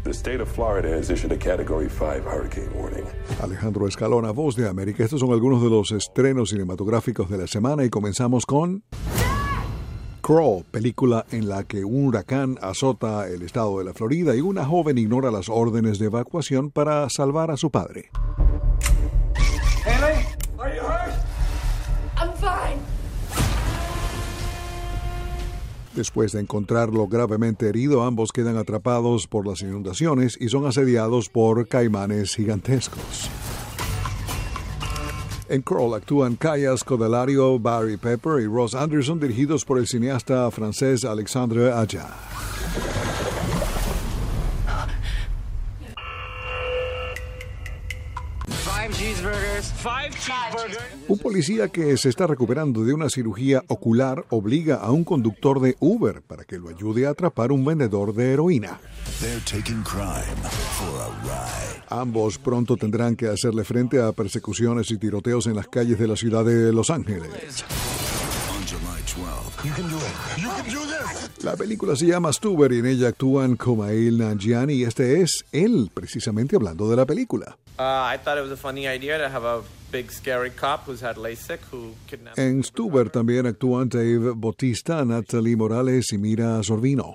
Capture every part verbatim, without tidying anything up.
The state of Florida has issued a Category five hurricane warning. Alejandro Escalona, Voz de América. Estos son algunos de los estrenos cinematográficos de la semana y comenzamos con Crawl, película en la que un huracán azota el estado de la Florida y una joven ignora las órdenes de evacuación para salvar a su padre. Haley, are you hurt? I'm fine. Después de encontrarlo gravemente herido, ambos quedan atrapados por las inundaciones y son asediados por caimanes gigantescos. En Crawl actúan Kaya Scodelario, Barry Pepper y Ross Anderson, dirigidos por el cineasta francés Alexandre Aja. Five cheeseburgers. Five cheeseburgers. Un policía que se está recuperando de una cirugía ocular obliga a un conductor de Uber para que lo ayude a atrapar un vendedor de heroína. They're taking crime for a ride. Ambos pronto tendrán que hacerle frente a persecuciones y tiroteos en las calles de la ciudad de Los Ángeles. On July twelfth. You can do it. You can do this. La película se llama Stuber y en ella actúan Kumail Nanjiani y este es él, precisamente hablando de la película. Uh, I thought it was a funny idea to have a big scary cop who's had LASIK who kidnapped. En Stuber también actúan Dave Bautista, Natalie Morales y Mira Sorvino.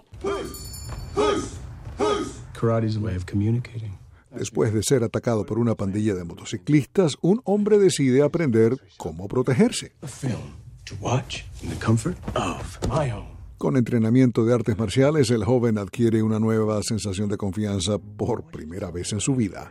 Karate is a way of communicating. Después de ser atacado por una pandilla de motociclistas, un hombre decide aprender cómo protegerse. A film to watch in the comfort of my home. Con entrenamiento de artes marciales, el joven adquiere una nueva sensación de confianza por primera vez en su vida.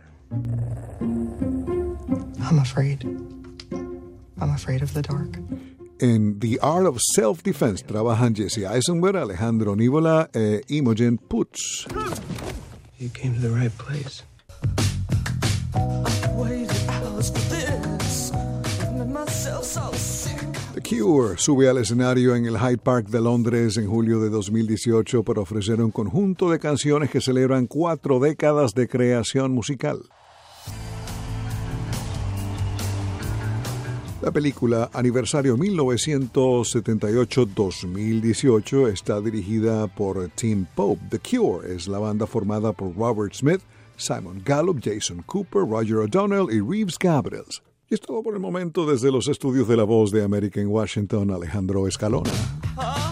I'm afraid. I'm afraid of the dark. En The Art of Self-Defense trabajan Jesse Eisenberg, Alejandro Nivola e Imogen Poots. You came to the right place. The Cure sube al escenario en el Hyde Park de Londres en julio de dos mil dieciocho para ofrecer un conjunto de canciones que celebran cuatro décadas de creación musical. La película Aniversario mil novecientos setenta y ocho a dos mil dieciocho está dirigida por Tim Pope. The Cure es la banda formada por Robert Smith, Simon Gallup, Jason Cooper, Roger O'Donnell y Reeves Gabrels. Y es todo por el momento desde los estudios de La Voz de América en Washington, Alejandro Escalona.